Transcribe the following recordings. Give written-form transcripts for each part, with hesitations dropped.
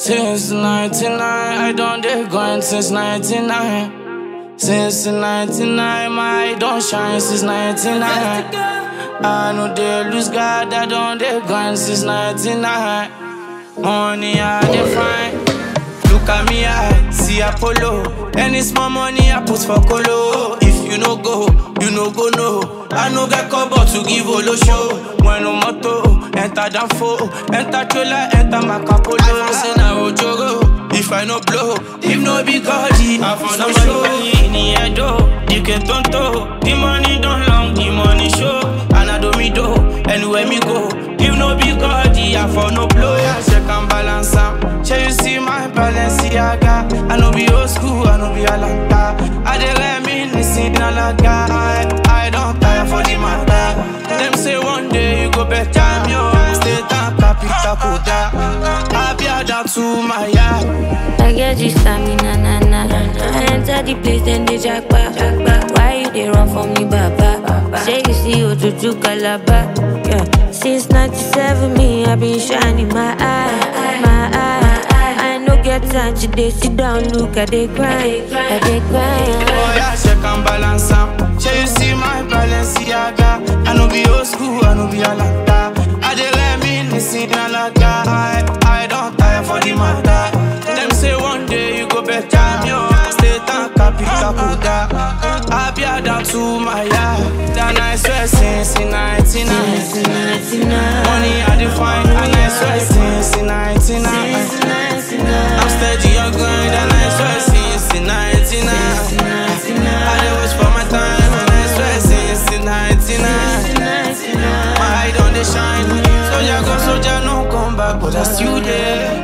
Since 99, I don't dey grind since 99. Since 99, my eye don't shine since 99. I know they lose God, I don't dey grind since 99. Money I dey find. Look at me, I see Apollo. Any small money I put for Colo. If you no go, you no go no. I no get cover to give Olo show. When no moto, enter Danfo, enter trailer, enter Macapolo. I say na Ojoro, if I no blow, if no be God, I for no show. In the head, you get tonto. The money don't long, the money show. And I do me do, anywhere me go. If no be God, I for no blow. I check and balance am. Shall you see my Balenciaga? I no be old school, I no be Alanta. I dey reminisce in Alaga. I don't tire for the matter. Them say one day you go better me, oh. Stay down, capital Koda. I be down to my yard. I get this stamina, na na. I enter the place, then they jackpot. Why you they run from me, Baba? Say you see Ojuju Calabar. Yeah. Since 97, me I been shining my eye, my eye. I no get time to dey sit down, look at they cry, I they cry. Oh yeah, check and balance am. Shall you see my Balenciaga? I no be old school, I no be Alanta. I dey reminisce in Alaga. I don't tire for the matter. Them say one day you go better me, oh. Stay down, capital Koda. I be down to my yard. That I swear since 99. Money I define, and I swear since 99. I'm steady on grind, and I swear since 99. I dey wish for my time, and I swear since 99. My eye don't dey shine. Soldier go, soldier no come back, but I still there.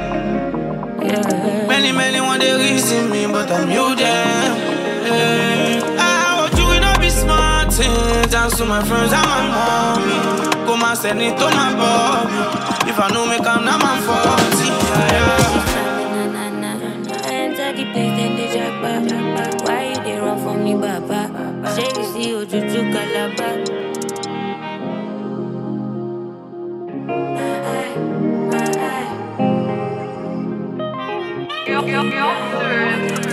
Many want they reason me, but I'm you there. I want you to be smart. Dance to my friends and my mommy. Come and send it to my body. If I know me come now, my fault. I enter the place, then they jackpot. Why you they run from me, Baba? Say you see Ojuju Calabar. Yo, sir.